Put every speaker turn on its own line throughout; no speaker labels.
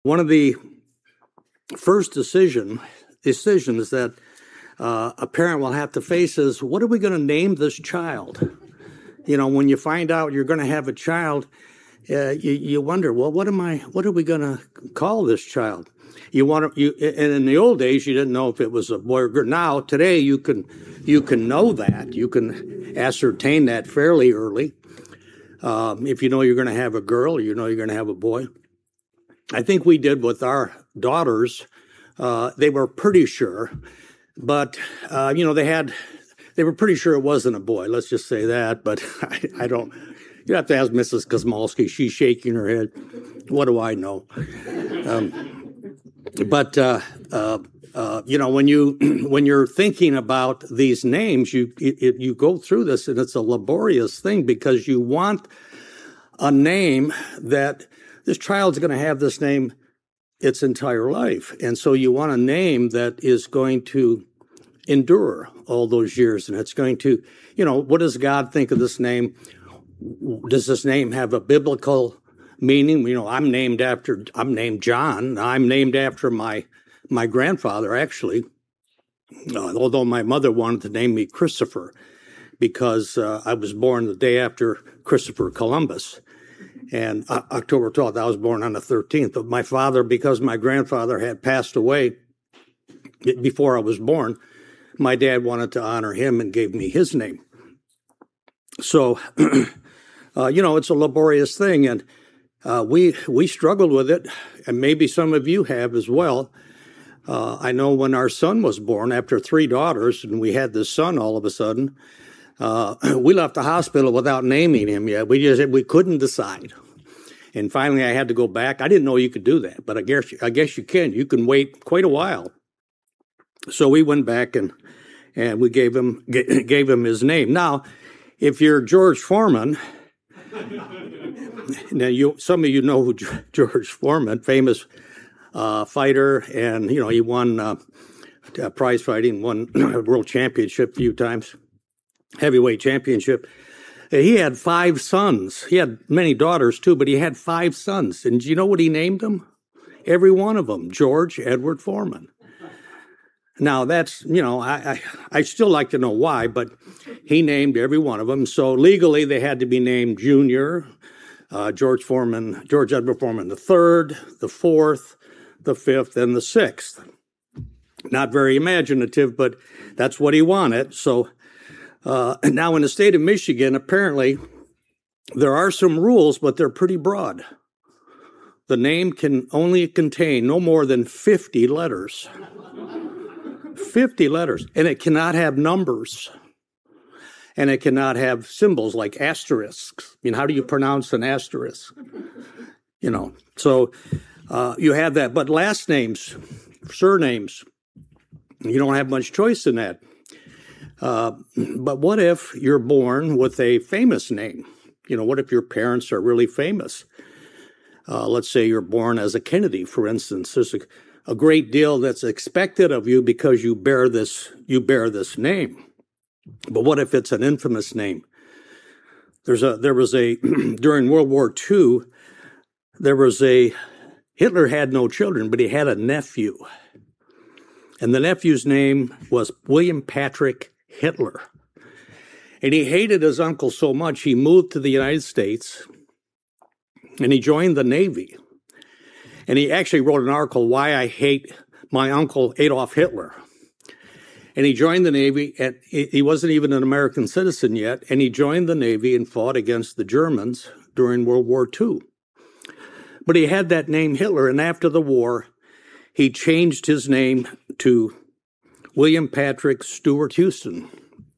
One of the first decisions that a parent will have to face is, what are we going to name this child? When you find out you're going to have a child, you wonder, well, what are we going to call this child? And in the old days, you didn't know if it was a boy or girl. Now, today, you can know that. You can ascertain that fairly early. If you know you're going to have a girl or you know you're going to have a boy. I think we did with our daughters. They were pretty sure, but they were pretty sure it wasn't a boy. Let's just say that. But I don't. You have to ask Mrs. Kosmalski. She's shaking her head. What do I know? When you're thinking about these names, you go through this, and it's a laborious thing because you want a name that this child's going to have this name its entire life. And so you want a name that is going to endure all those years. And it's going to, what does God think of this name? Does this name have a biblical meaning? I'm named John. I'm named after my grandfather, actually, although my mother wanted to name me Christopher because I was born the day after Christopher Columbus. And October 12th, I was born on the 13th. But my father, because my grandfather had passed away before I was born, my dad wanted to honor him and gave me his name. So, it's a laborious thing. And we struggled with it, and maybe some of you have as well. I know when our son was born, after 3 daughters, and we had this son all of a sudden, we left the hospital without naming him yet. We couldn't decide. And finally, I had to go back. I didn't know you could do that, but I guess you can. You can wait quite a while. So we went back and we gave him his name. Now, if you're George Foreman, now some of you know who George Foreman, famous fighter, and he won prize fighting, won a world championship a few times. Heavyweight championship. He had 5 sons. He had many daughters too, but he had 5 sons. And do you know what he named them? Every one of them, George Edward Foreman. Now that's, I still like to know why, but he named every one of them. So legally they had to be named Junior, George Edward Foreman the 3rd, the 4th, the 5th, and the 6th. Not very imaginative, but that's what he wanted. So now in the state of Michigan, apparently there are some rules, but they're pretty broad. The name can only contain no more than 50 letters. 50 letters. And it cannot have numbers. And it cannot have symbols like asterisks. How do you pronounce an asterisk? So you have that. But last names, surnames, you don't have much choice in that. But what if you're born with a famous name? What if your parents are really famous? Let's say you're born as a Kennedy, for instance. There's a great deal that's expected of you because you bear this name. But what if it's an infamous name? During World War II, Hitler had no children, but he had a nephew. And the nephew's name was William Patrick Hitler. And he hated his uncle so much, he moved to the United States and he joined the Navy. And he actually wrote an article, Why I Hate My Uncle Adolf Hitler. And he joined the Navy, and he wasn't even an American citizen yet, and he joined the Navy and fought against the Germans during World War II. But he had that name Hitler, and after the war, he changed his name to William Patrick Stewart Houston.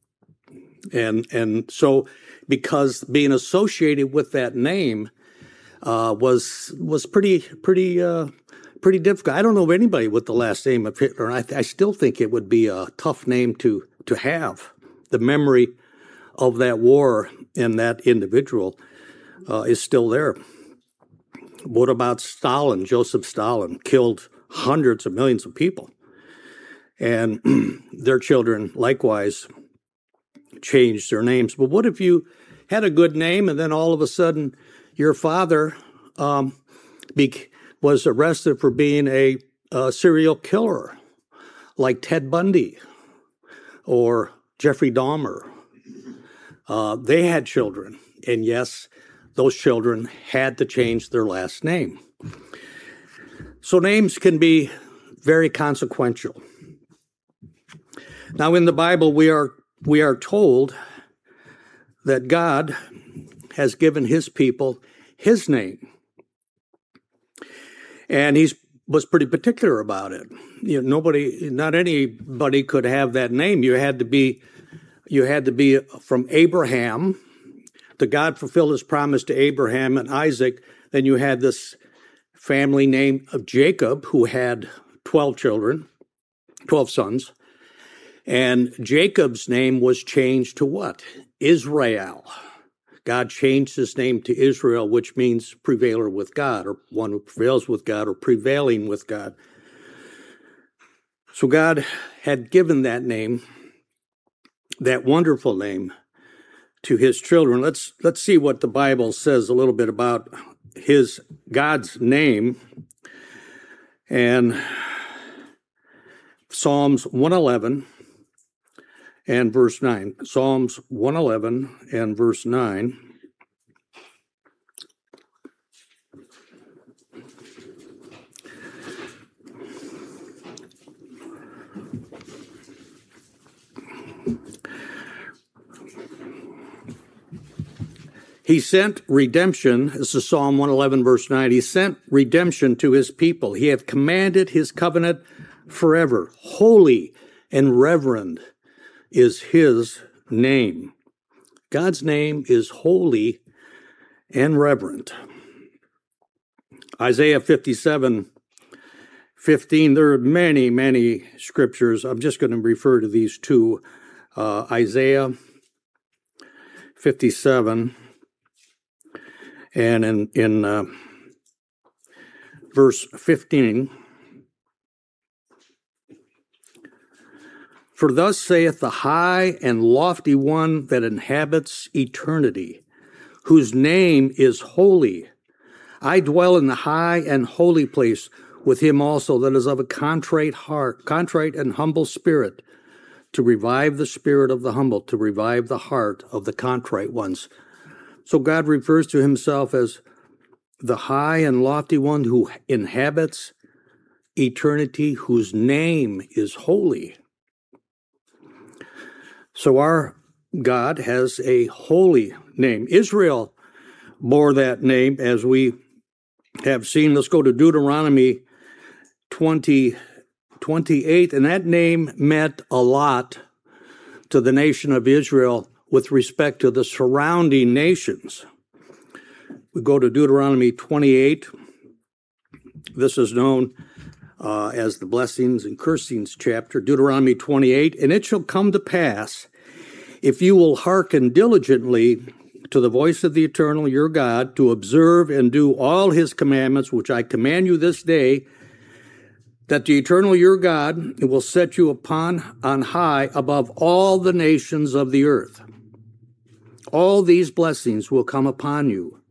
And so because being associated with that name was pretty difficult. I don't know of anybody with the last name of Hitler, and I still think it would be a tough name to have. The memory of that war and that individual is still there. What about Stalin? Joseph Stalin killed hundreds of millions of people. And their children likewise changed their names. But what if you had a good name and then all of a sudden your father was arrested for being a serial killer, like Ted Bundy or Jeffrey Dahmer. They had children, and yes, those children had to change their last name. So names can be very consequential. Now, in the Bible, we are told that God has given his people his name. And he was pretty particular about it. Not anybody could have that name. You had to be from Abraham. The God fulfilled his promise to Abraham and Isaac. Then you had this family name of Jacob, who had 12 children, 12 sons. And Jacob's name was changed to what? Israel. God changed his name to Israel, which means prevailer with God, or one who prevails with God, or prevailing with God. So God had given that name, that wonderful name, to his children. Let's see what the Bible says a little bit about God's name. And Psalms 111 and verse 9. Psalms 111 and verse 9. He sent redemption, this is Psalm 111, verse 9. He sent redemption to his people. He hath commanded his covenant forever. Holy and reverend is his name. God's name is holy and reverent. Isaiah 57:15. There are many, many scriptures. I'm just going to refer to these two. Isaiah 57. And in verse 15, for thus saith the high and lofty one that inhabits eternity, whose name is holy. I dwell in the high and holy place with him also that is of a contrite heart, contrite and humble spirit, to revive the spirit of the humble, to revive the heart of the contrite ones. So God refers to himself as the high and lofty one who inhabits eternity, whose name is holy. So our God has a holy name. Israel bore that name, as we have seen. Let's go to Deuteronomy 20:28, and that name meant a lot to the nation of Israel with respect to the surrounding nations. We go to Deuteronomy 28. This is known as the blessings and cursings chapter, Deuteronomy 28. And it shall come to pass, if you will hearken diligently to the voice of the Eternal your God, to observe and do all his commandments, which I command you this day, that the Eternal your God will set you on high above all the nations of the earth. All these blessings will come upon you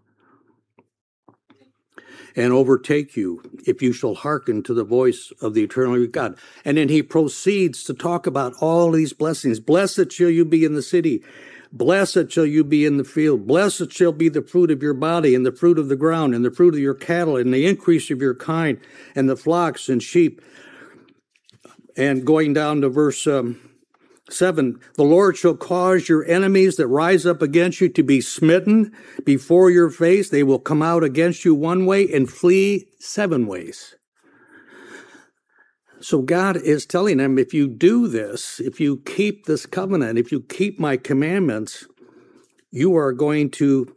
and overtake you if you shall hearken to the voice of the Eternal your God. And then he proceeds to talk about all these blessings. Blessed shall you be in the city. Blessed shall you be in the field. Blessed shall be the fruit of your body, and the fruit of the ground, and the fruit of your cattle, and the increase of your kind, and the flocks and sheep. And going down to verse 7, the Lord shall cause your enemies that rise up against you to be smitten before your face. They will come out against you one way and flee 7 ways. So God is telling them, if you do this, if you keep this covenant, if you keep my commandments, you are going to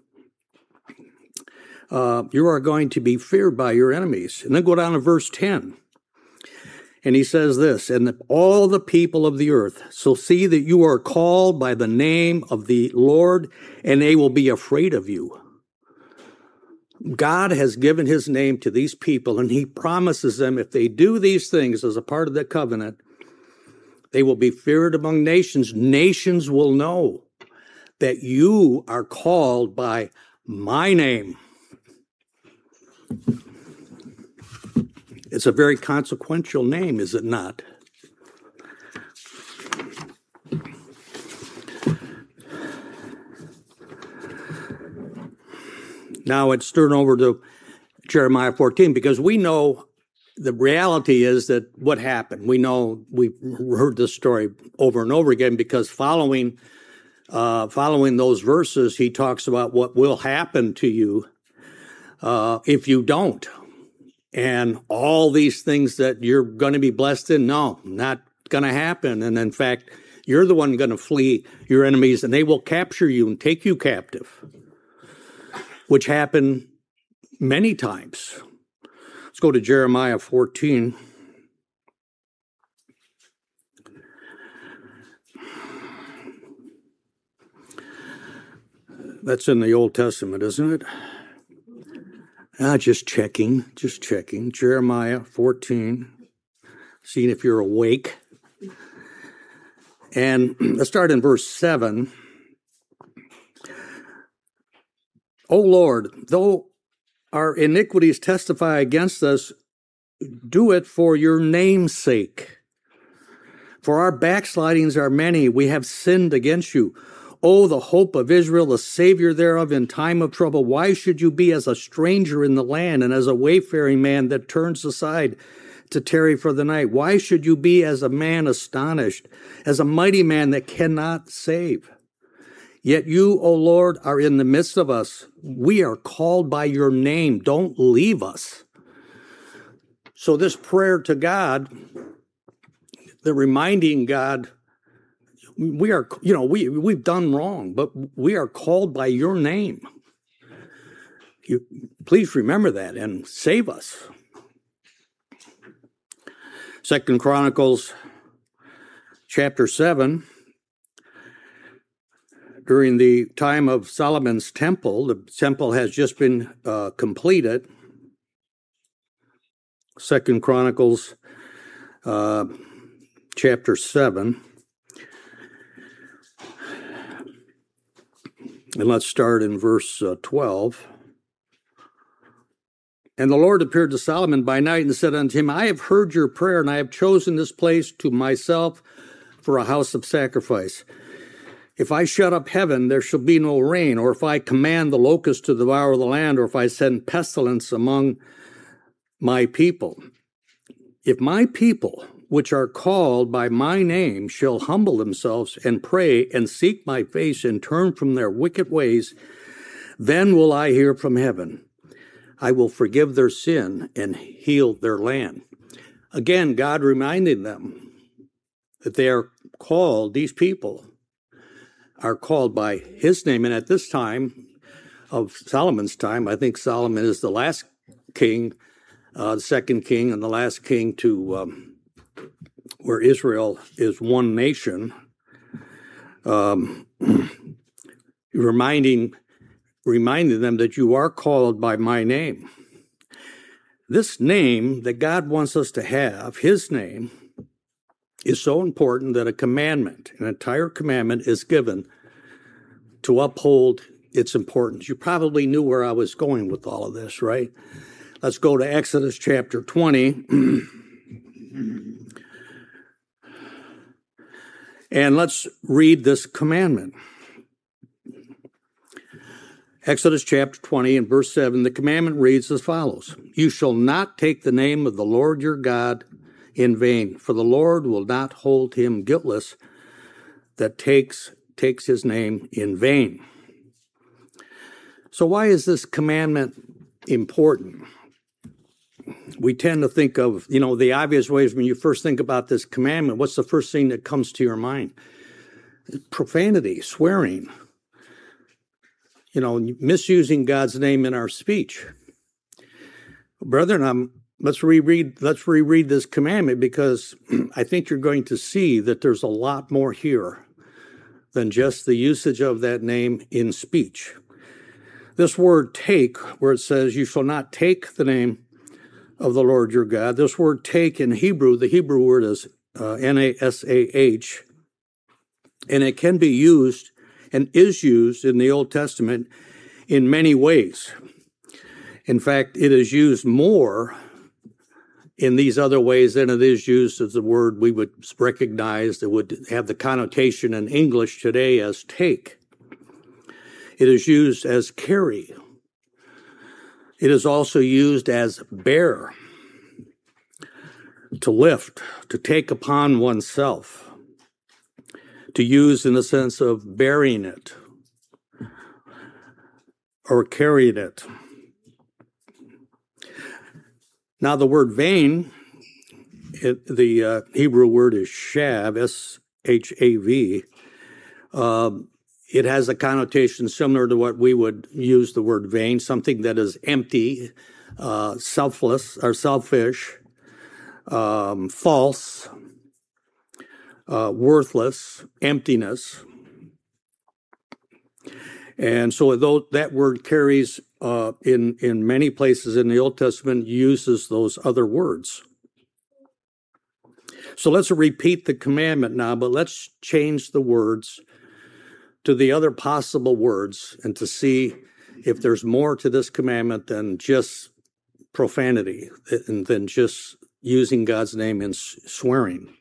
be feared by your enemies. And then go down to verse 10. And he says this, and all the people of the earth shall see that you are called by the name of the Lord, and they will be afraid of you. God has given his name to these people, and he promises them if they do these things as a part of the covenant, they will be feared among nations. Nations will know that you are called by my name. It's a very consequential name, is it not? Now let's turn over to Jeremiah 14, because we know the reality is that what happened. We know, we've heard this story over and over again, because following those verses, he talks about what will happen to you if you don't. And all these things that you're going to be blessed in, no, not going to happen. And in fact, you're the one going to flee your enemies, and they will capture you and take you captive, which happened many times. Let's go to Jeremiah 14. That's in the Old Testament, isn't it? Just checking. Jeremiah 14, seeing if you're awake. And let's start in verse 7. O Lord, though our iniquities testify against us, do it for your name's sake. For our backslidings are many, we have sinned against you. O the hope of Israel, the Savior thereof in time of trouble, why should you be as a stranger in the land, and as a wayfaring man that turns aside to tarry for the night? Why should you be as a man astonished, as a mighty man that cannot save? Yet you, O Lord, are in the midst of us. We are called by your name. Don't leave us. So this prayer to God, the reminding God, we are, we've done wrong, but we are called by your name. Please remember that and save us. 2 Chronicles chapter 7. During the time of Solomon's temple, the temple has just been completed. 2 Chronicles chapter 7. And let's start in verse 12. And the Lord appeared to Solomon by night and said unto him, I have heard your prayer, and I have chosen this place to myself for a house of sacrifice. If I shut up heaven, there shall be no rain, or if I command the locusts to devour the land, or if I send pestilence among my people. If my people, which are called by my name, shall humble themselves and pray and seek my face and turn from their wicked ways, then will I hear from heaven. I will forgive their sin and heal their land. Again, God reminding them that they are called, these people are called by his name. And at this time of Solomon's time, I think Solomon is the last king, the second king and the last king to where Israel is one nation, reminding them that you are called by my name. This name that God wants us to have, his name, is so important that an entire commandment is given to uphold its importance. You probably knew where I was going with all of this, right? Let's go to Exodus chapter 20. And let's read this commandment. Exodus chapter 20 and verse 7, the commandment reads as follows. You shall not take the name of the Lord your God in vain, for the Lord will not hold him guiltless that takes his name in vain. So why is this commandment important? We tend to think of, the obvious ways when you first think about this commandment. What's the first thing that comes to your mind? Profanity, swearing, misusing God's name in our speech. Brethren, let's reread this commandment, because I think you're going to see that there's a lot more here than just the usage of that name in speech. This word take, where it says you shall not take the name of the Lord your God, this word take in Hebrew, the Hebrew word is N-A-S-A-H, and it can be used and is used in the Old Testament in many ways. In fact, it is used more in these other ways than it is used as the word we would recognize that would have the connotation in English today as take. It is used as carry. It is also used as bear, to lift, to take upon oneself, to use in the sense of bearing it or carrying it. Now, the word vain, the Hebrew word is shav, S-H-A-V. It has a connotation similar to what we would use the word vain, something that is empty, selfless or selfish, false, worthless, emptiness. And so that word carries in many places in the Old Testament uses those other words. So let's repeat the commandment now, but let's change the words to the other possible words and to see if there's more to this commandment than just profanity and than just using God's name and swearing.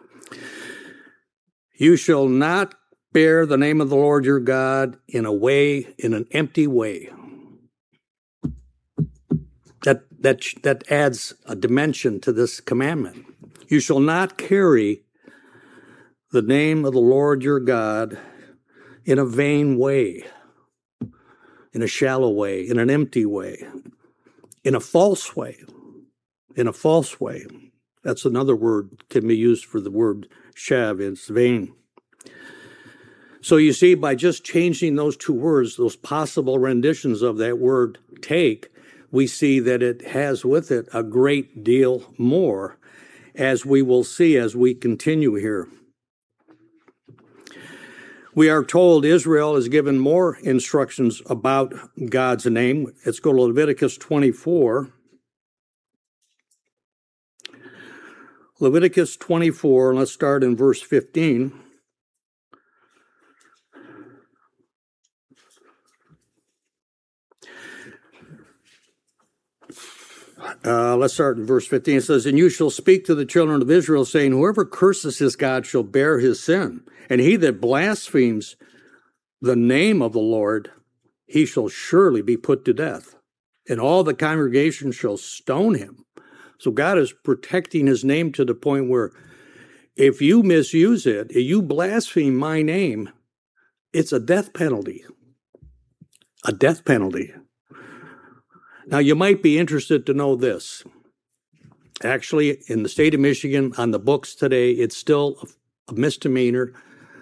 You shall not bear the name of the Lord your God in an empty way. That adds a dimension to this commandment. You shall not carry the name of the Lord your God in a vain way, in a shallow way, in an empty way, in a false way, in a false way. That's another word can be used for the word shav, it's vain. So you see, by just changing those two words, those possible renditions of that word take, we see that it has with it a great deal more, as we will see as we continue here. We are told Israel is given more instructions about God's name. Let's go to Leviticus 24. Leviticus 24, and let's start in verse 15. Let's start in verse 15. It says, and you shall speak to the children of Israel, saying, whoever curses his God shall bear his sin. And he that blasphemes the name of the Lord, he shall surely be put to death. And all the congregation shall stone him. So God is protecting his name to the point where if you misuse it, if you blaspheme my name, it's a death penalty. A death penalty. Now, you might be interested to know this. Actually, in the state of Michigan, on the books today, it's still a misdemeanor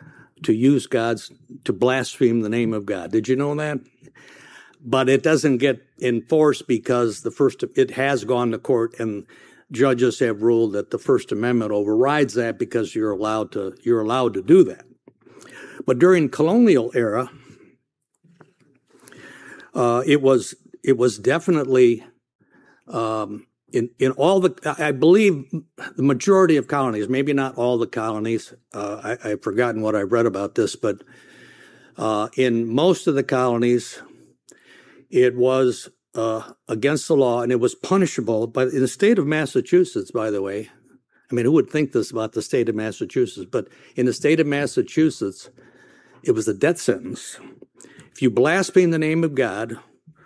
to blaspheme the name of God. Did you know that? But it doesn't get enforced because it has gone to court, and judges have ruled that the First Amendment overrides that because you're allowed to do that. But during colonial era, it was definitely in all the, I believe the majority of colonies, maybe not all the colonies, I've forgotten what I've read about this, but in most of the colonies, it was against the law and it was punishable. But in the state of Massachusetts, by the way, I mean, who would think this about the state of Massachusetts? But in the state of Massachusetts, it was a death sentence. If you blaspheme the name of God,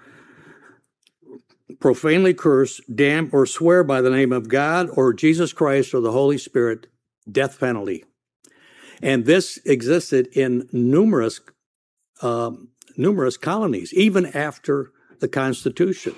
profanely curse, damn, or swear by the name of God or Jesus Christ or the Holy Spirit, death penalty. And this existed in numerous colonies, even after the Constitution.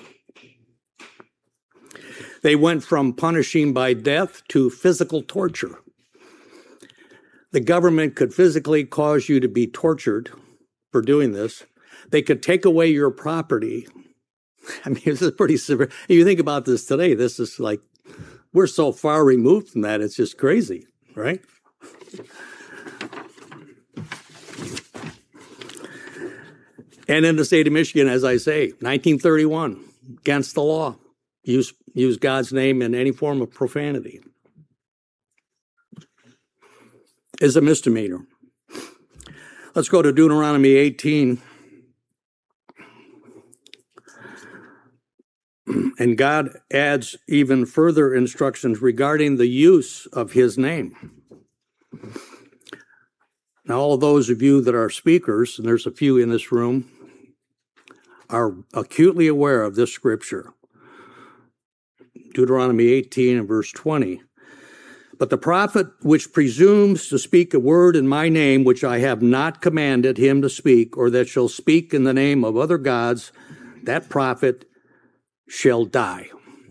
They went from punishing by death to physical torture. The government could physically cause you to be tortured for doing this. They could take away your property. I mean, this is pretty severe. If you think about this today, this is like, we're so far removed from that, it's just crazy, right? And in the state of Michigan, as I say, 1931, against the law, use God's name in any form of profanity is a misdemeanor. Let's go to Deuteronomy 18. And God adds even further instructions regarding the use of his name. Now, all those of you that are speakers, and there's a few in this room, are acutely aware of this scripture. Deuteronomy 18 and verse 20. But the prophet which presumes to speak a word in my name, which I have not commanded him to speak, or that shall speak in the name of other gods, that prophet shall die.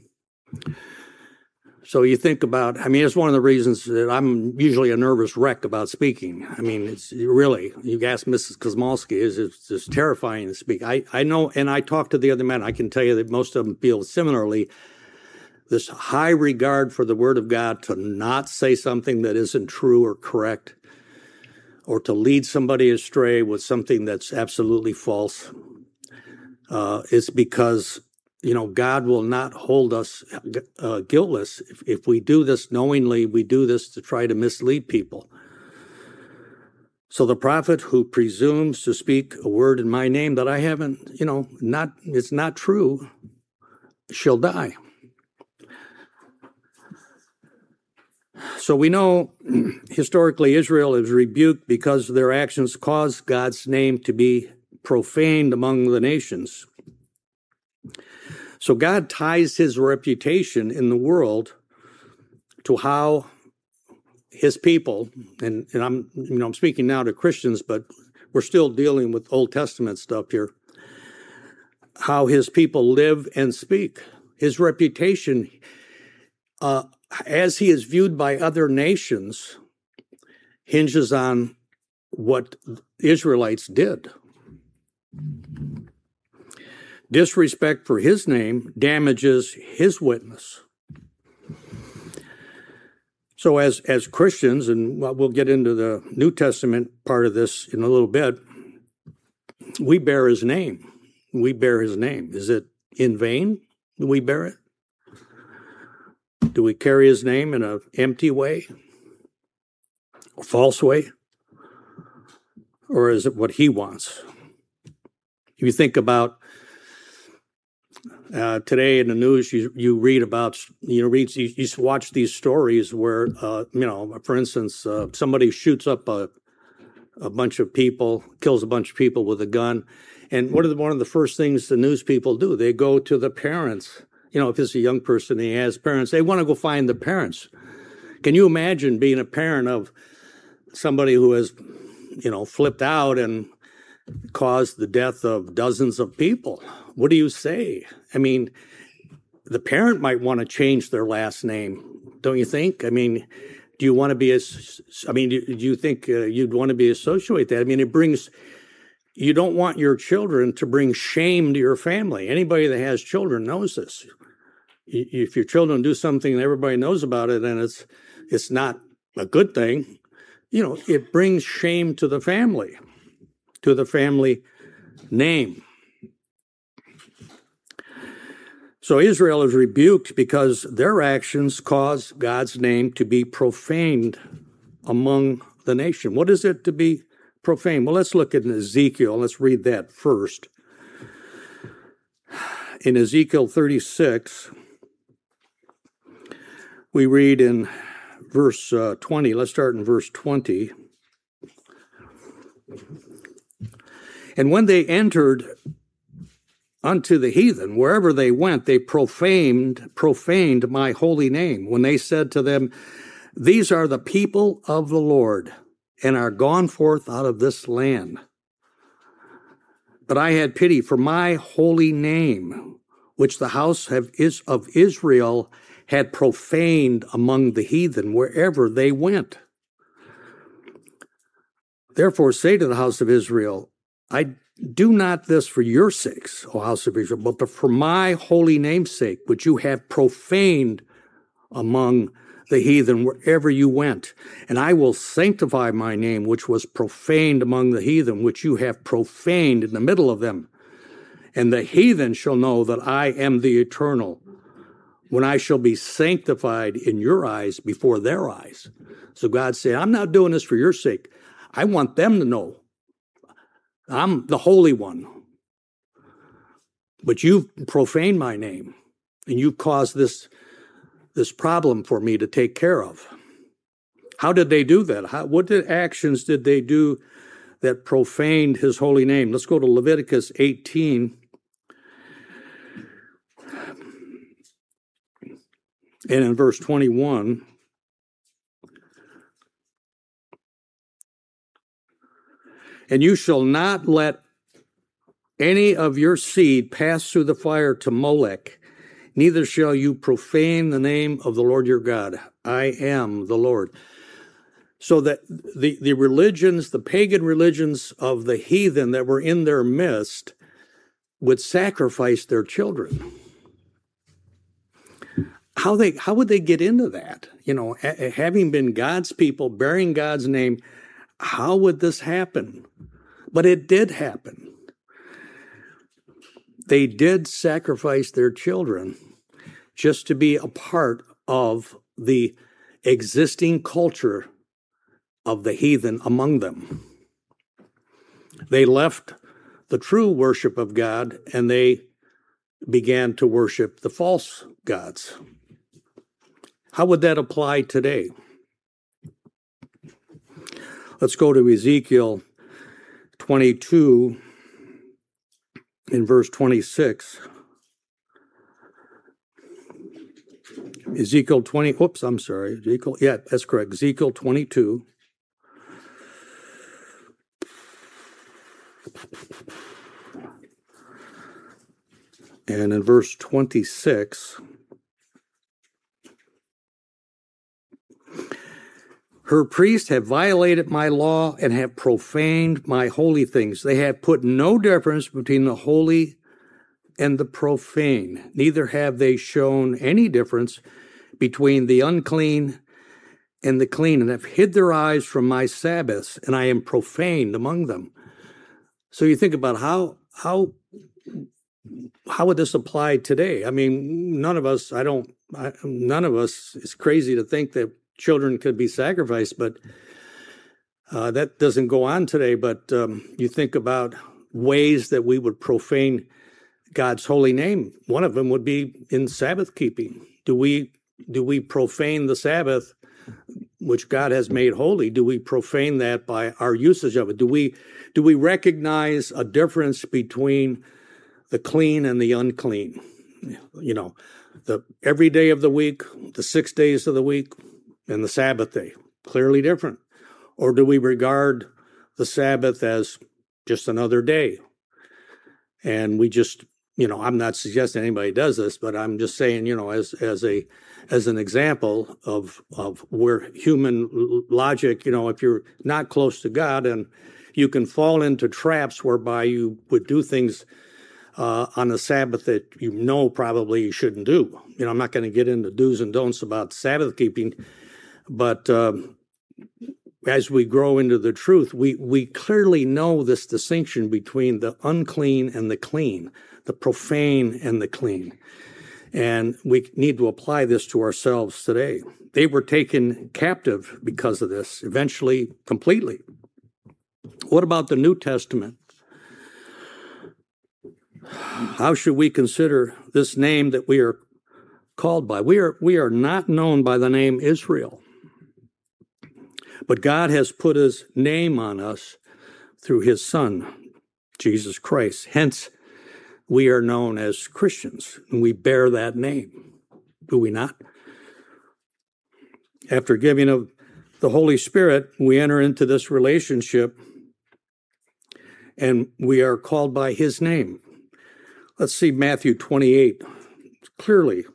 So you think about, it's one of the reasons that I'm usually a nervous wreck about speaking. It's really, you ask Mrs. Kosmalski, it's just terrifying to speak. I know, and I talked to the other men, I can tell you that most of them feel similarly, this high regard for the Word of God, to not say something that isn't true or correct, or to lead somebody astray with something that's absolutely false. It's because, God will not hold us guiltless. If we do this knowingly, we do this to try to mislead people. So the prophet who presumes to speak a word in my name that I haven't, it's not true, shall die. So we know historically Israel is rebuked because their actions caused God's name to be profaned among the nations. So God ties his reputation in the world to how his people, and I'm speaking now to Christians, but we're still dealing with Old Testament stuff here, how his people live and speak. His reputation, as he is viewed by other nations, hinges on what Israelites did. Disrespect for his name damages his witness. So as Christians, and we'll get into the New Testament part of this in a little bit, we bear his name. We bear his name. Is it in vain that we bear it? Do we carry his name in an empty way? A false way? Or is it what he wants? If you think about today in the news, you read about, you watch these stories where, for instance, somebody shoots up a bunch of people, kills a bunch of people with a gun. And one of the first things the news people do? They go to the parents. If it's a young person and he has parents, they want to go find the parents. Can you imagine being a parent of somebody who has, flipped out and caused the death of dozens of people? What do you say? The parent might want to change their last name, don't you think? Do you want to be do you think you'd want to be associated with that? It brings, you don't want your children to bring shame to your family. Anybody that has children knows this. If your children do something and everybody knows about it and it's not a good thing, it brings shame to the family name. So Israel is rebuked because their actions cause God's name to be profaned among the nation. What is it to be profaned? Well, let's look at Ezekiel. Let's read that first. In Ezekiel 36, we read in verse 20. Let's start in verse 20. And when they entered unto the heathen, wherever they went, they profaned my holy name. When they said to them, these are the people of the Lord, and are gone forth out of this land. But I had pity for my holy name, which the house of Israel had profaned among the heathen wherever they went. Therefore say to the house of Israel, I do not this for your sakes, O house of Israel, but for my holy name's sake, which you have profaned among the heathen wherever you went. And I will sanctify my name, which was profaned among the heathen, which you have profaned in the middle of them. And the heathen shall know that I am the eternal, when I shall be sanctified in your eyes before their eyes. So God said, I'm not doing this for your sake. I want them to know I'm the Holy One. But you've profaned my name. and you've caused this problem for me to take care of. How did they do that? What actions did they do that profaned his holy name? Let's go to Leviticus 18. And in verse 21, and you shall not let any of your seed pass through the fire to Molech, neither shall you profane the name of the Lord your God. I am the Lord. So that the religions, the pagan religions of the heathen that were in their midst would sacrifice their children. How would they get into that? Having been God's people, bearing God's name, how would this happen? But it did happen. They did sacrifice their children just to be a part of the existing culture of the heathen among them. They left the true worship of God and they began to worship the false gods. How would that apply today? Let's go to Ezekiel 22 in verse 26. Ezekiel 22. And in verse 26, her priests have violated my law and have profaned my holy things. They have put no difference between the holy and the profane. Neither have they shown any difference between the unclean and the clean, and have hid their eyes from my Sabbaths, and I am profaned among them. So you think about how would this apply today? I mean, none of us, it's crazy to think that children could be sacrificed, but that doesn't go on today. But you think about ways that we would profane God's holy name. One of them would be in Sabbath keeping. Do we profane the Sabbath, which God has made holy? Do we profane that by our usage of it? Do we recognize a difference between the clean and the unclean? Every day of the week, the 6 days of the week, and the Sabbath day, clearly different. Or do we regard the Sabbath as just another day? And we just, I'm not suggesting anybody does this, but I'm just saying, as an example of where human logic, if you're not close to God, and you can fall into traps whereby you would do things on the Sabbath that probably you shouldn't do. I'm not going to get into do's and don'ts about Sabbath keeping, but as we grow into the truth, we clearly know this distinction between the unclean and the clean, the profane and the clean. And we need to apply this to ourselves today. They were taken captive because of this, eventually completely. What about the New Testament? How should we consider this name that we are called by? We are not known by the name Israel, but God has put his name on us through his Son, Jesus Christ. Hence, we are known as Christians, and we bear that name, do we not? After giving of the Holy Spirit, we enter into this relationship, and we are called by his name. Let's see Matthew 28. Clearly,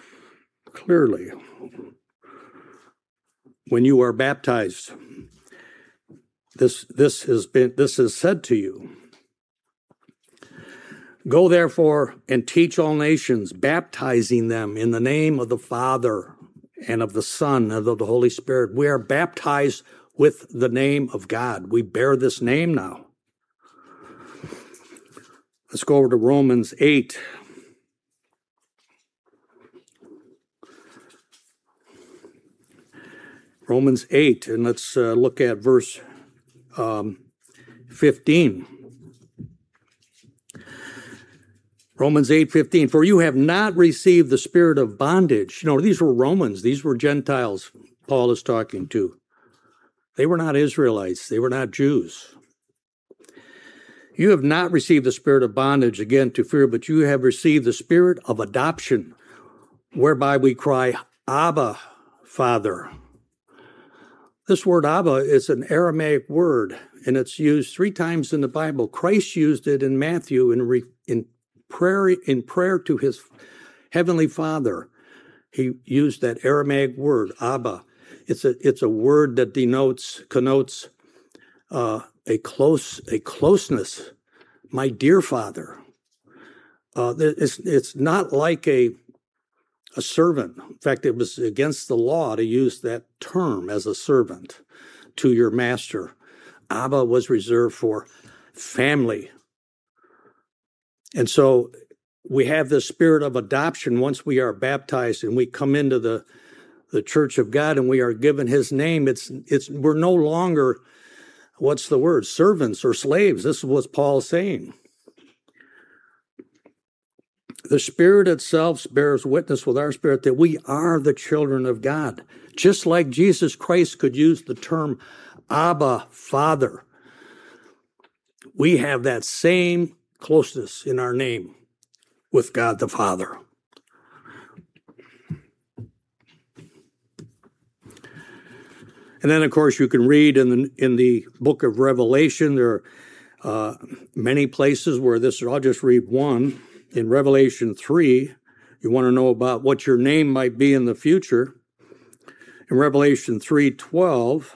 when you are baptized, this is said to you. Go therefore and teach all nations, baptizing them in the name of the Father and of the Son and of the Holy Spirit. We are baptized with the name of God. We bear this name now. Let's go over to Romans 8. Romans 8, and let's look at verse 15. Romans 8:15, for you have not received the spirit of bondage. These were Romans. These were Gentiles Paul is talking to. They were not Israelites. They were not Jews. You have not received the spirit of bondage, again, to fear, but you have received the spirit of adoption, whereby we cry, Abba, Father. This word Abba is an Aramaic word, and it's used 3 times in the Bible. Christ used it in Matthew in prayer to his heavenly Father. He used that Aramaic word, Abba. It's a word that connotes a closeness. My dear Father. It's not like a servant. In fact, it was against the law to use that term as a servant to your master. Abba was reserved for family. And so we have the spirit of adoption once we are baptized and we come into the church of God and we are given his name. We're no longer, servants or slaves. This is what Paul's saying. The Spirit itself bears witness with our spirit that we are the children of God. Just like Jesus Christ could use the term Abba, Father, we have that same closeness in our name with God the Father. And then, of course, you can read in the book of Revelation. There are many places where I'll just read one. In Revelation 3, you want to know about what your name might be in the future. In Revelation 3:12,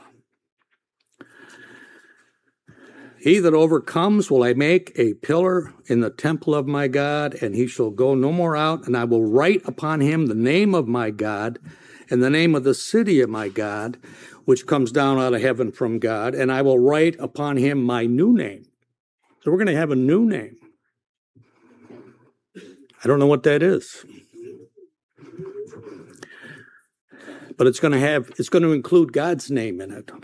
he that overcomes will I make a pillar in the temple of my God, and he shall go no more out, and I will write upon him the name of my God and the name of the city of my God, which comes down out of heaven from God, and I will write upon him my new name. So we're going to have a new name. I don't know what that is. But it's going to include God's name in it.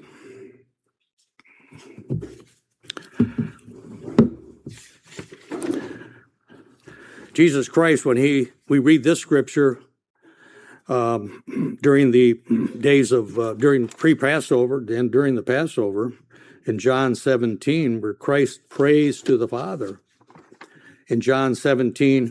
Jesus Christ, when we read this scripture during the days of, during pre-Passover and during the Passover, in John 17, where Christ prays to the Father. In John 17,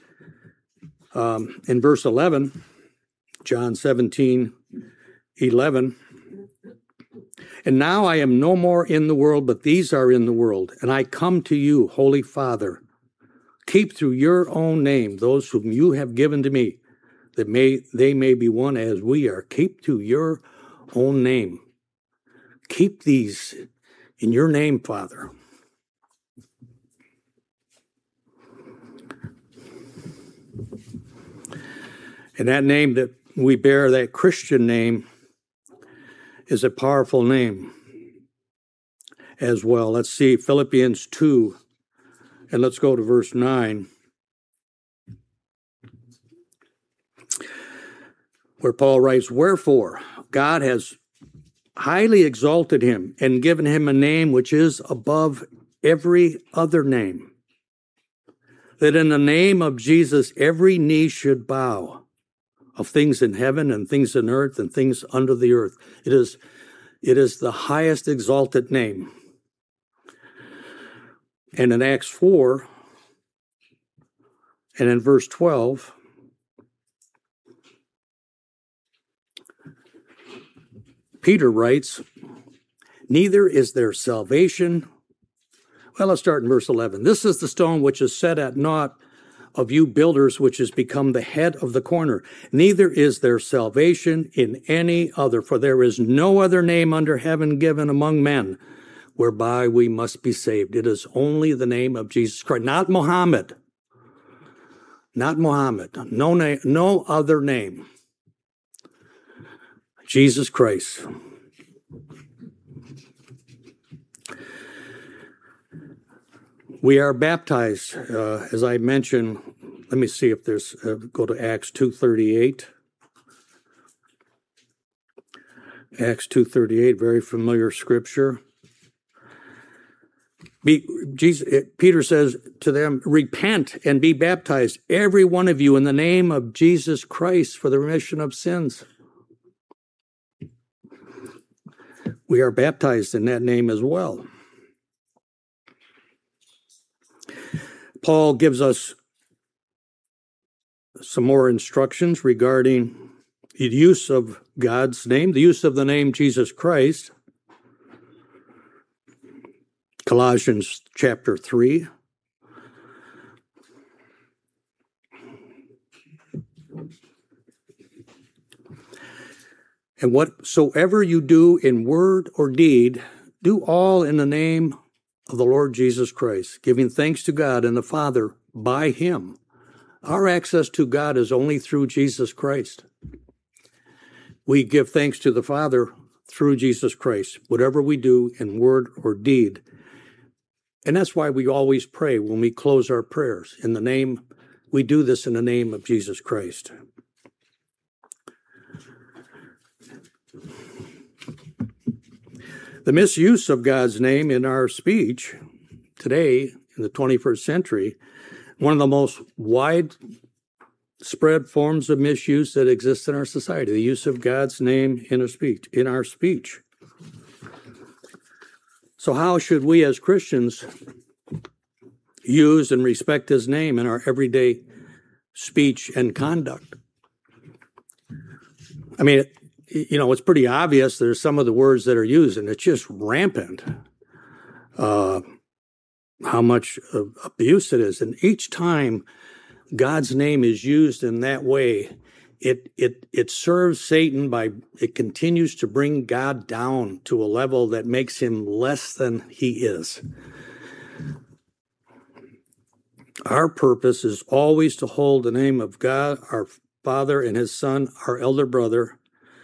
in verse 11, John 17:11, and now I am no more in the world, but these are in the world, and I come to you, Holy Father. Keep through your own name those whom you have given to me, that they may be one as we are. Keep to your own name. Keep these in your name, Father. And that name that we bear, that Christian name, is a powerful name as well. Let's see Philippians 2, and let's go to verse 9, where Paul writes, wherefore God has highly exalted him and given him a name which is above every other name, that in the name of Jesus every knee should bow, of things in heaven and things in earth and things under the earth. It is the highest exalted name. And in Acts 4 and in verse 12, Peter writes, neither is there salvation. Well, let's start in verse 11. This is the stone which is set at naught of you builders, which has become the head of the corner. Neither is there salvation in any other, for there is no other name under heaven given among men whereby we must be saved. It is only the name of Jesus Christ, not Muhammad. Not Muhammad. No other name. Jesus Christ. We are baptized, as I mentioned. Let me see if there's, go to Acts 2:38. Acts 2:38, very familiar scripture. Peter says to them, repent and be baptized, every one of you, in the name of Jesus Christ for the remission of sins. We are baptized in that name as well. Paul gives us some more instructions regarding the use of God's name, the use of the name Jesus Christ. Colossians chapter 3. And whatsoever you do in word or deed, do all in the name of the Lord Jesus Christ, giving thanks to God and the Father by him. Our access to God is only through Jesus Christ. We give thanks to the Father through Jesus Christ, whatever we do in word or deed. And that's why we always pray when we close our prayers. We do this in the name of Jesus Christ. The misuse of God's name in our speech today, in the 21st century, one of the most widespread forms of misuse that exists in our society, the use of God's name in our speech. So how should we as Christians use and respect his name in our everyday speech and conduct? I mean, it's pretty obvious. There's some of the words that are used, and it's just rampant how much abuse it is. And each time God's name is used in that way, it serves Satan it continues to bring God down to a level that makes him less than he is. Our purpose is always to hold the name of God, our Father, and his Son, our elder brother,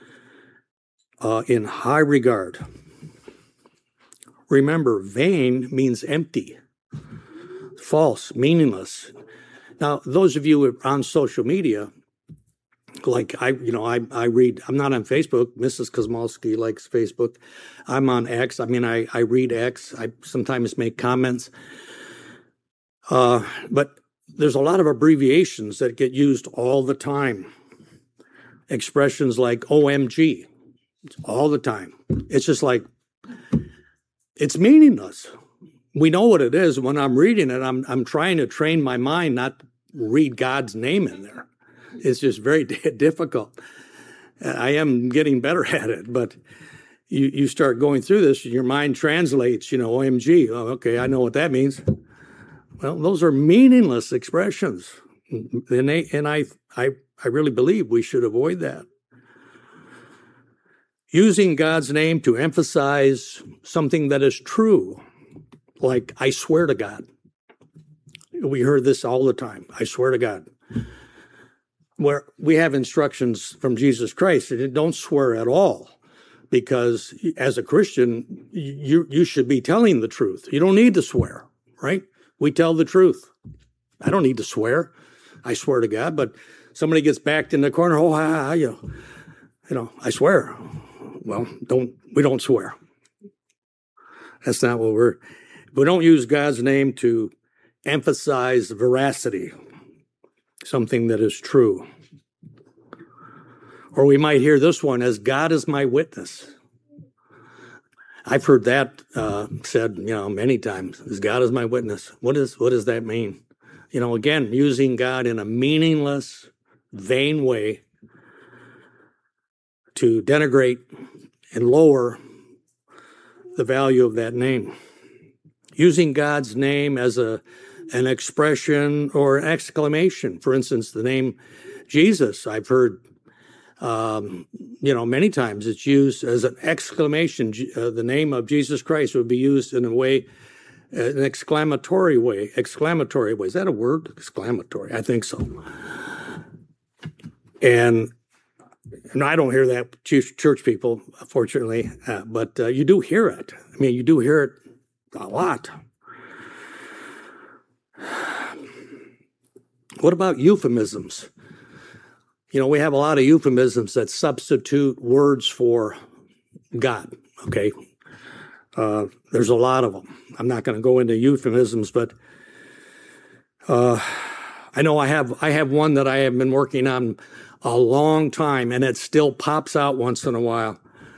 in high regard. Remember, vain means empty, false, meaningless. Now, those of you on social media, like I read, I'm not on Facebook. Mrs. Kosmolsky likes Facebook. I'm on X. I read X. I sometimes make comments. But there's a lot of abbreviations that get used all the time. Expressions like OMG, all the time. It's just like, it's meaningless. We know what it is. When I'm reading it, I'm trying to train my mind not to read God's name in there. It's just very difficult. I am getting better at it, but you start going through this, your mind translates, OMG. Oh, okay, I know what that means. Well, those are meaningless expressions, and I really believe we should avoid that. Using God's name to emphasize something that is true, like I swear to God. We heard this all the time. I swear to God. Where we have instructions from Jesus Christ that don't swear at all, because as a Christian, you should be telling the truth. You don't need to swear, right? We tell the truth. I don't need to swear. I swear to God, but somebody gets backed in the corner. Oh, I swear. Well, we don't swear. That's not what we don't use God's name to emphasize veracity, something that is true. Or we might hear this one as God is my witness. I've heard that said, many times, as God is my witness. What does that mean? Again, using God in a meaningless, vain way to denigrate and lower the value of that name. Using God's name as an expression or an exclamation. For instance, the name Jesus, I've heard, many times it's used as an exclamation. The name of Jesus Christ would be used in a way, an exclamatory way. Exclamatory way. Is that a word? Exclamatory. I think so. And I don't hear that church people, fortunately, but you do hear it. You do hear it a lot. What about euphemisms? We have a lot of euphemisms that substitute words for God, okay? There's a lot of them. I'm not going to go into euphemisms, but I know I have one that I have been working on a long time, and it still pops out once in a while.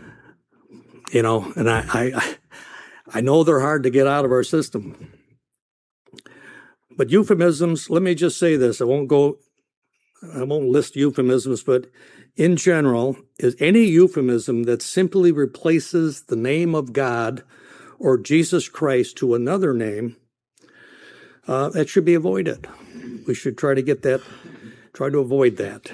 And I know they're hard to get out of our system. But euphemisms, let me just say this. I won't list euphemisms, but in general, is any euphemism that simply replaces the name of God or Jesus Christ to another name, that should be avoided. We should try to avoid that.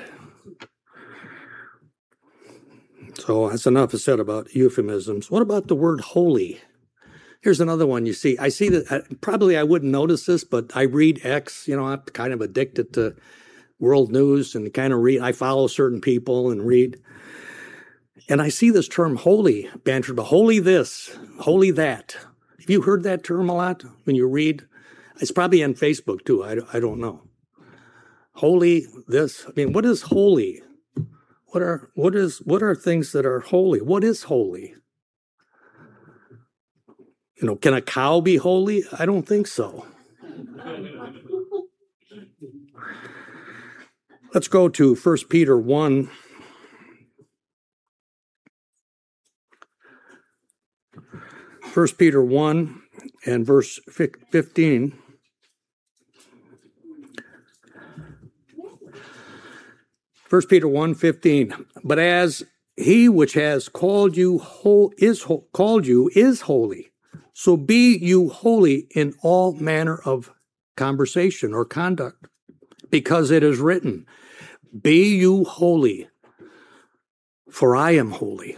So that's enough said about euphemisms. What about the word holy? Here's another one. You see, I see that probably I wouldn't notice this, but I read X. I'm kind of addicted to world news and kind of read. I follow certain people and read. And I see this term holy bantered about holy this, holy that. Have you heard that term a lot when you read? It's probably on Facebook too. I don't know. Holy this. I mean, what is holy? What are things that are holy? What is holy? Can a cow be holy? I don't think so. Let's go to 1 Peter 1. 1 Peter 1 and verse 15. 1 Peter 1:15. But as he which has called you is holy, so be you holy in all manner of conversation or conduct, because it is written, be you holy, for I am holy.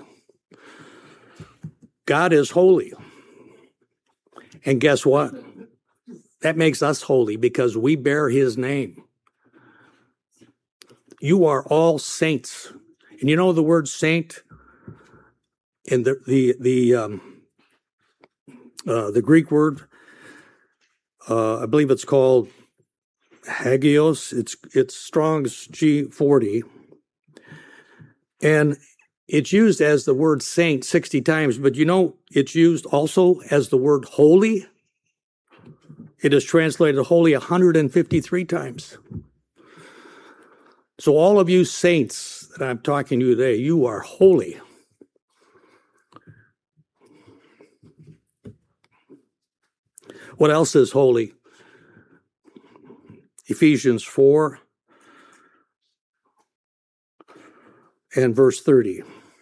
God is holy. And guess what? That makes us holy because we bear his name. You are all saints. And you know the word saint in the Greek word, I believe it's called hagios. It's Strong's G40. And it's used as the word saint 60 times, but it's used also as the word holy. It is translated holy 153 times. So all of you saints that I'm talking to you today, you are holy. What else is holy? Ephesians 4 and verse 30.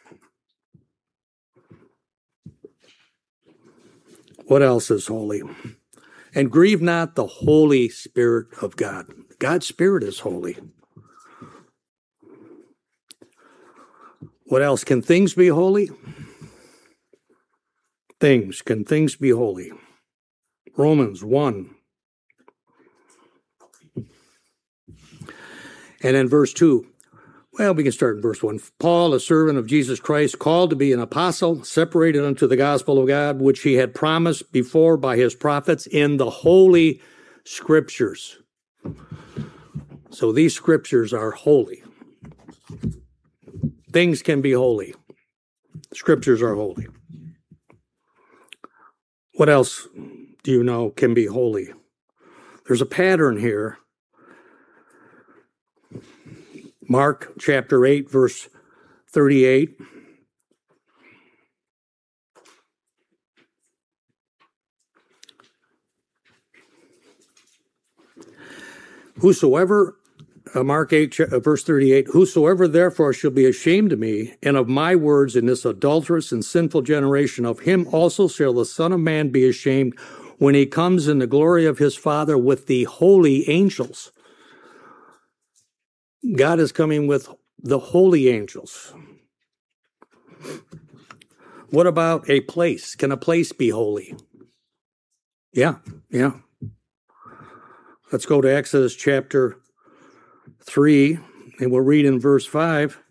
What else is holy? And grieve not the Holy Spirit of God. God's Spirit is holy. What else? Can things be holy? Can things be holy? Romans 1. And then verse 2. Well, we can start in verse 1. Paul, a servant of Jesus Christ, called to be an apostle, separated unto the gospel of God, which he had promised before by his prophets in the holy scriptures. So these scriptures are holy. Things can be holy. Scriptures are holy. What else do you know can be holy? There's a pattern here. Mark chapter 8, verse 38. Mark 8, verse 38, whosoever therefore shall be ashamed of me and of my words in this adulterous and sinful generation, of him also shall the Son of Man be ashamed when he comes in the glory of his Father with the holy angels. God is coming with the holy angels. What about a place? Can a place be holy? Yeah. Let's go to Exodus chapter 3, and we'll read in verse 5.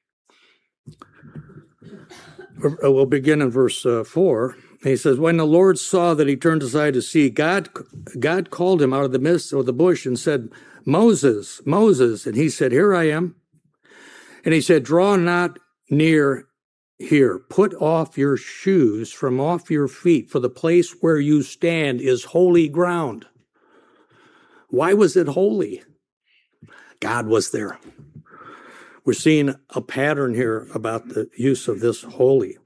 We'll begin in verse 4. And he says, when the Lord saw that he turned aside to see, God called him out of the midst of the bush and said, Moses, Moses. And he said, here I am. And he said, draw not near here, put off your shoes from off your feet, for the place where you stand is holy ground. Why was it holy? God was there. We're seeing a pattern here about the use of this holy.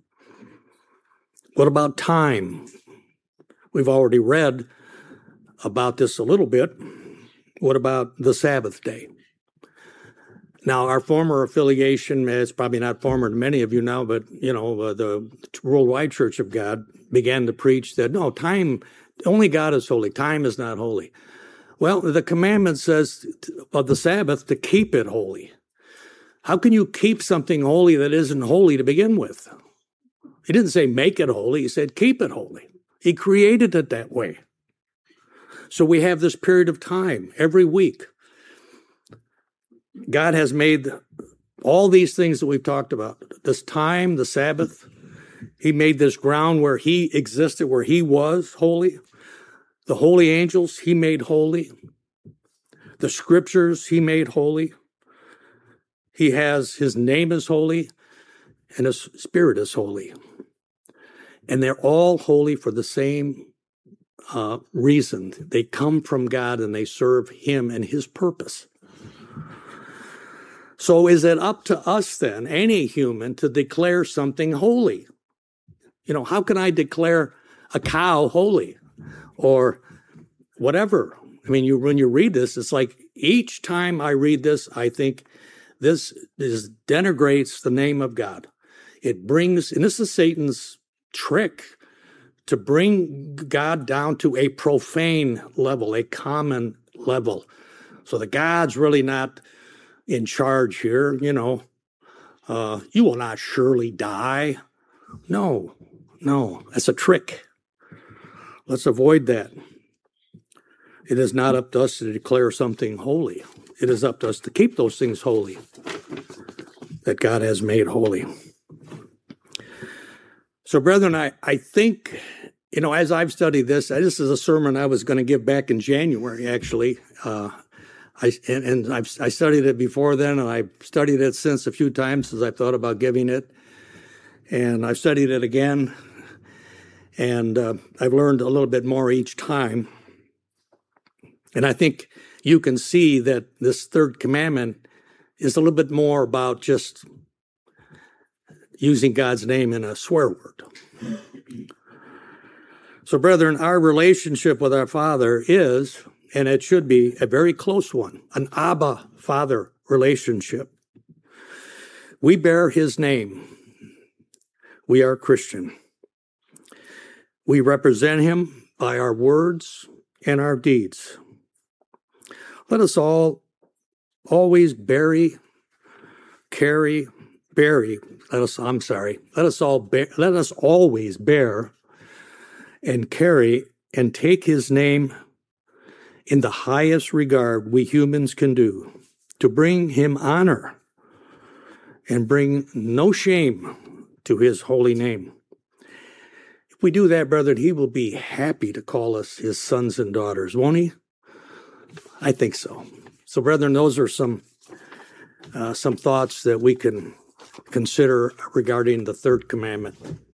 What about time? We've already read about this a little bit. What about the Sabbath day? Now, our former affiliation, it's probably not former to many of you now, but, the Worldwide Church of God began to preach that, no, time, only God is holy. Time is not holy. Well, the commandment says of the Sabbath to keep it holy. How can you keep something holy that isn't holy to begin with? He didn't say make it holy. He said keep it holy. He created it that way. So we have this period of time every week. God has made all these things that we've talked about. This time, the Sabbath, he made this ground where he existed, where he was holy. The holy angels, he made holy. The scriptures, he made holy. His name is holy, and his spirit is holy. And they're all holy for the same reason. They come from God and they serve him and his purpose. So is it up to us then, any human, to declare something holy? How can I declare a cow holy or whatever? I mean, when you read this, it's like each time I read this, I think this denigrates the name of God. It brings, and this is Satan's trick, to bring God down to a profane level, a common level. So the God's really not in charge here, you will not surely die. No, that's a trick. Let's avoid that. It is not up to us to declare something holy. It is up to us to keep those things holy that God has made holy. So, brethren, I think, as I've studied this is a sermon I was going to give back in January, actually. I studied it before then, and I've studied it since a few times as I've thought about giving it. And I've studied it again, and I've learned a little bit more each time. And I think you can see that this third commandment is a little bit more about just using God's name in a swear word. So, brethren, our relationship with our Father is, and it should be, a very close one, an Abba Father relationship. We bear his name. We are Christian. We represent him by our words and our deeds. Let us all always let us always bear and carry and take his name in the highest regard we humans can do, to bring him honor and bring no shame to his holy name. If we do that, brethren, he will be happy to call us his sons and daughters, won't he? I think so. So, brethren, those are some thoughts that we can consider regarding the third commandment.